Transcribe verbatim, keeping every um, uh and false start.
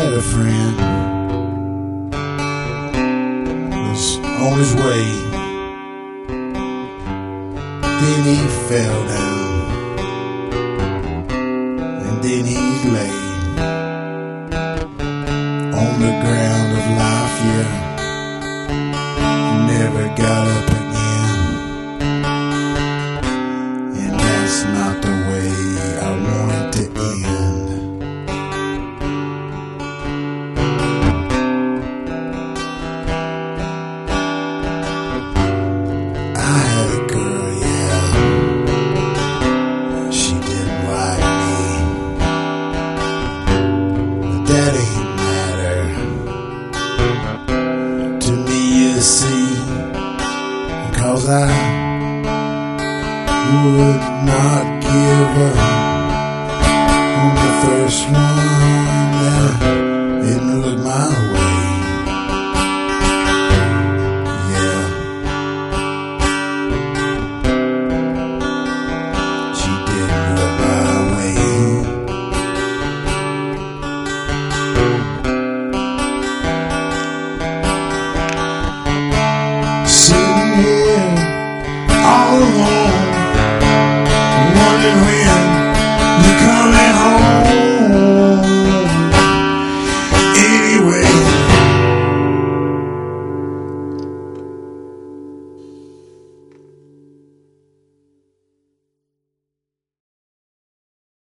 had a friend was on his way, then he fell down, and then he's laid on the ground of life, yeah, never got up again, and that's not the way I want it to end. I had a girl, yeah, she didn't like me, but that ain't matter to me, you see, cause I would not give up on the first one.